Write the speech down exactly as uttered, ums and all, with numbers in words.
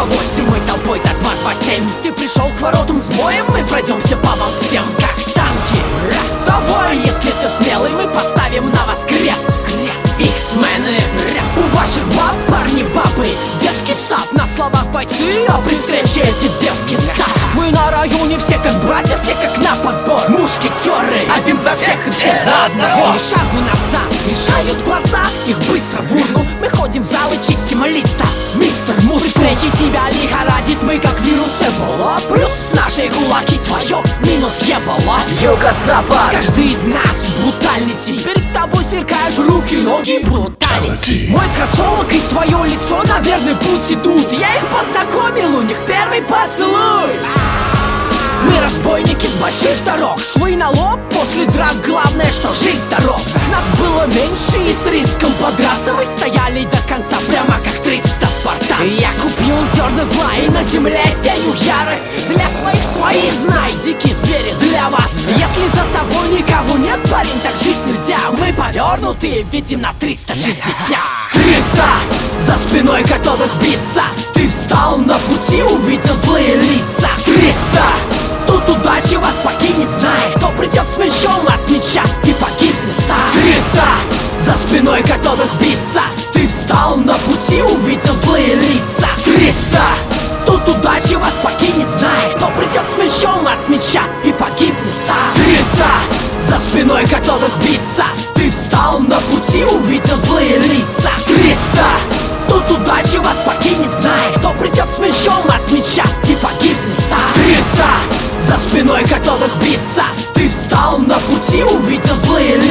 восемь, мы толпой за два два семь. Ты пришел к воротам с боем, мы пройдемся по вам всем, как танки. Давай, если ты смелый, мы поставим на вас крест. Иксмены. У ваших баб парни бабы, детский сад, на словах бойцы, а при встрече эти девки сад. Мы на районе все как братья, все как на подбор. Мушкетеры, один за всех и все за одного. Ни шагу назад, мешают глаза, их быстро в урну. Мы ходим в зал и чистим лица. Мистер Мус, при встрече тебя лихорадит, мы как вирус Эбола. Плюс наши кулаки, твое минус ебало. Юго-запад, каждый из нас брутальный тип. Перед тобой сверкают руки, ноги, бруталити. Мой кроссовок и твое лицо на верный путь идут. Я их познакомил, у них первый поцелуй. Мы разбойники с больших дорог, швы на лоб после драк, главное, что жизнь здоров. Нас было меньше и с риском подраться мы стояли до конца, прямо как триста спартанцев. Я купил зерна зла и на земле сею ярость. Для своих своих, знай, дикие звери для вас. Если за тобой никого нет, парень, так жить нельзя. Мы повернутые, видим на триста шестьдесят. Триста! За спиной готовых биться. Ты встал на пути, увидел злые лица. Триста! Тут удача вас покинет, знай, кто придет с мечом от меча и погибнет сам. Триста! За спиной готовых биться. Ты встал на пути, увидел злые лица. Триста! Тут удача вас покинет, знай, кто придет с мечом от меча и погибнет сам. Триста! За спиной готовых биться. Ты встал на пути, увидел злые лица. Триста! Тут удача вас покинет, знай, кто придет с мечом от меча и погибнет сам. Триста! За спиной готовых биться. Ты встал на пути, увидел злые лица.